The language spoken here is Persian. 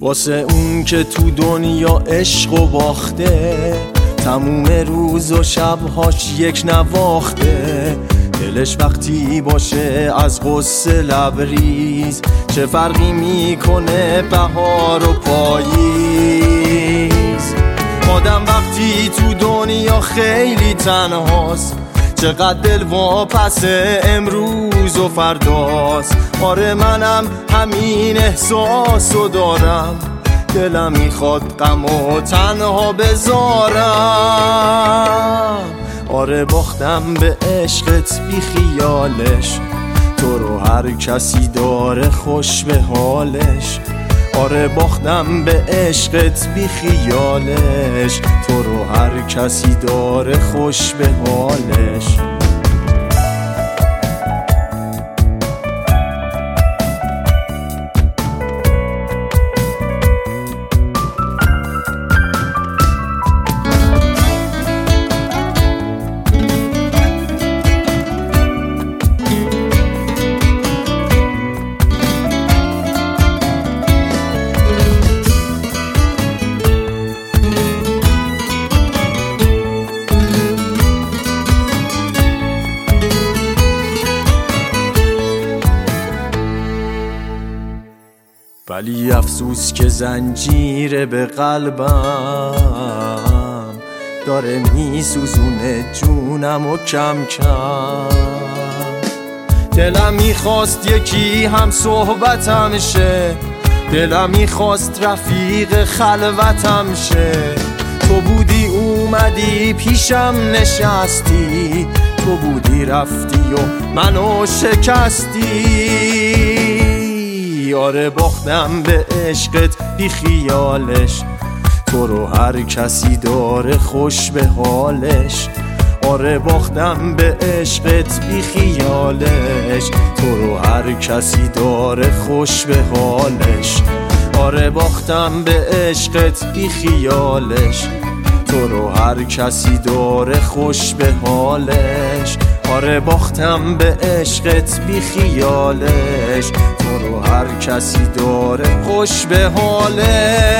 واسه اون که تو دنیا عشق و باخته، تموم روز و شبهاش یک نواخته. دلش وقتی باشه از غصه لبریز، چه فرقی میکنه بهار و پاییز. آدم وقتی تو دنیا خیلی تنهاست، چقدر دل واپس امروز و فرداست. آره منم همین احساسو دارم، دلم میخواد غم و تنها بذارم. آره باختم به عشقت بی خیالش، تو رو هر کسی داره خوش به حالش. آره باختم به عشقت بی خیالش، تو رو هر کسی داره خوش به حالش. ولی افسوس که زنجیره به قلبم، داره میسوزونه جونم و کم کم. دلم میخواست یکی هم صحبتم شه، دلم میخواست رفیق خلوتم شه. تو بودی اومدی پیشم نشستی، تو بودی رفتی و منو شکستی. آره باختم به عشقت بی خیالش، تو رو هر کسی داره خوش به حالش. آره باختم به عشقت بی خیالش، تو رو هر کسی داره خوش به حالش. آره باختم به عشقت بی خیالش، تو رو هر کسی داره خوش به حالش. آره باختم به عشقت بی خیالش، تو رو هر کسی داره خوش به حالش.